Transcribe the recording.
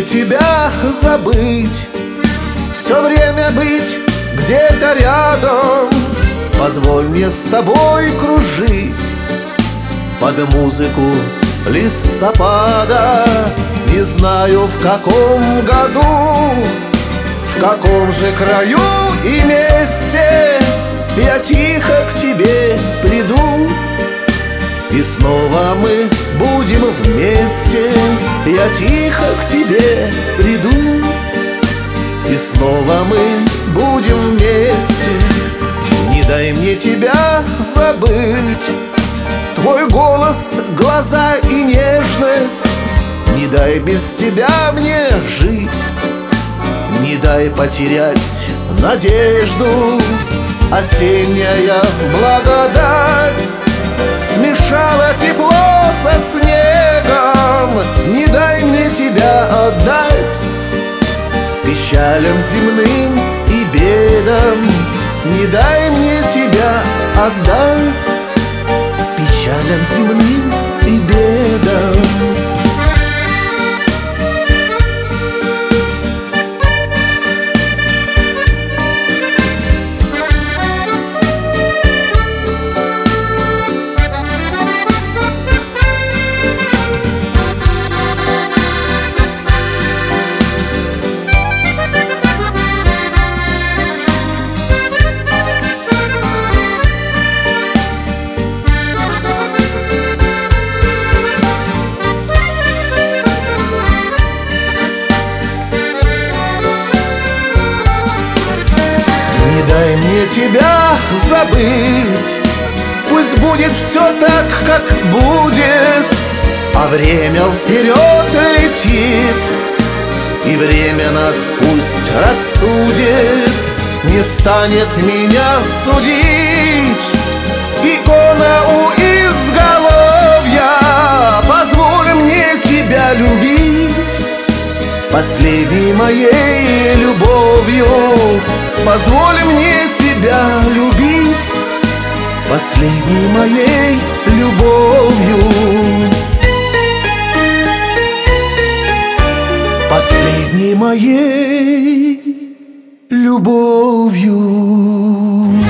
тебя забыть, все время быть где-то рядом. Позволь мне с тобой кружить под музыку листопада. Не знаю, в каком году, в каком же краю и месте я тихо к тебе приду, и снова мы будем вместе. Я тихо к тебе приду, и снова мы будем вместе. Не дай мне тебя забыть, твой голос, глаза и нежность. Не дай без тебя мне жить, не дай потерять надежду. Осенняя благодать смешала тепло со снегом. Не дай мне тебя отдать печалям земным и бедам. Не дай мне тебя отдать печалям земным и бедам. Не дай мне тебя забыть, пусть будет все так, как будет, а время вперед летит, и время нас пусть рассудит. Не станет меня судить икона у изголовья. Позволь мне тебя любить последней моей любовью. Позволь мне тебя любить последней моей любовью. Последней моей любовью.